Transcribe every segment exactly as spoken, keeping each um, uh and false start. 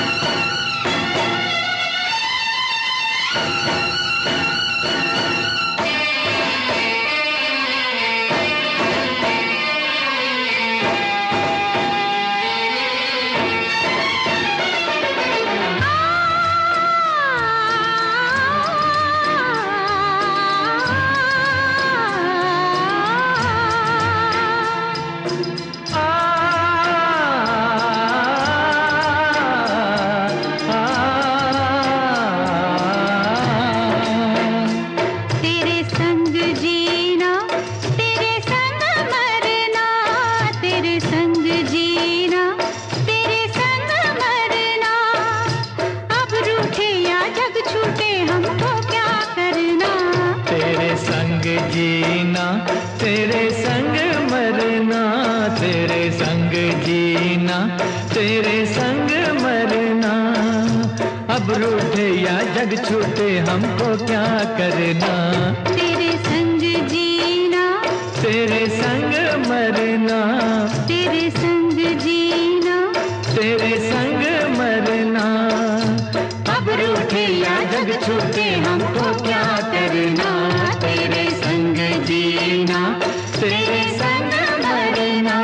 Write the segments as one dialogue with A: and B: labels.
A: जीना तेरे संग मरना, तेरे संग जीना तेरे संग मरना। अब रूठे या जग छूटे हमको क्या करना।
B: तेरे संग जीना
A: तेरे संग मरना,
B: तेरे संग जीना
A: तेरे संग मरना। अब रूठे या जग छूटे हमको क्या करना। तेरे संग जीना तेरे संग मरना।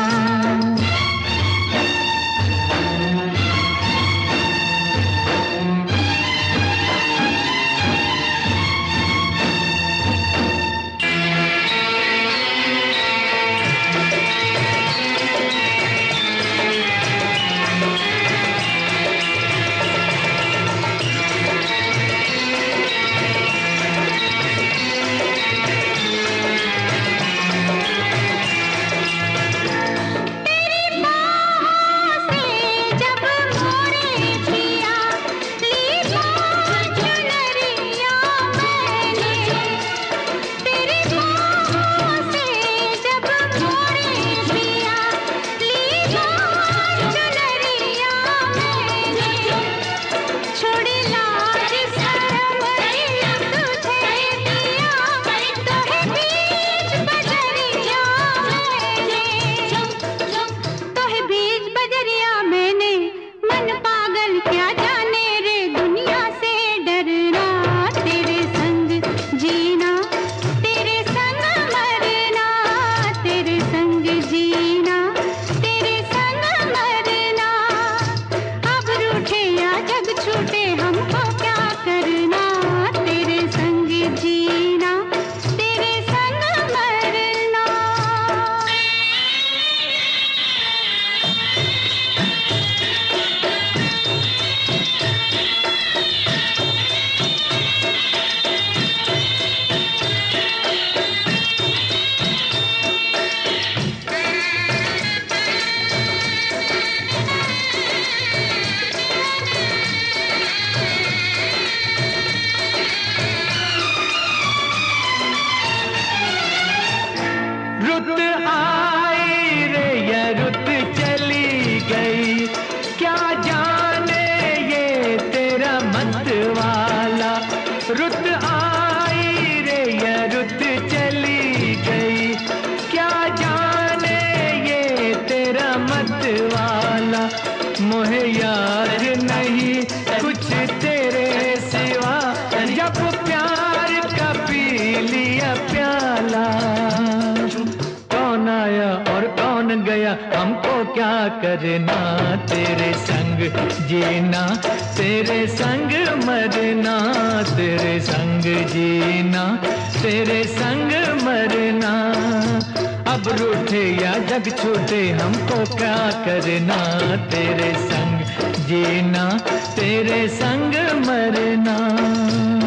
A: रुत आई रे या रुत चली गई, क्या जाने ये तेरा मत वाला। रुत आई रे या रुत चली गई, क्या जाने ये तेरा मत वाला। मोहे याद नहीं कुछ तेरे सिवा, जब प्यार का पी लिया प्याला। कौन आया और कौन गया हमको क्या करना। तेरे संग जीना तेरे संग मरना, तेरे संग जीना तेरे संग मरना। अब रूठे या जग छूटे हमको क्या करना। तेरे संग जीना तेरे संग मरना।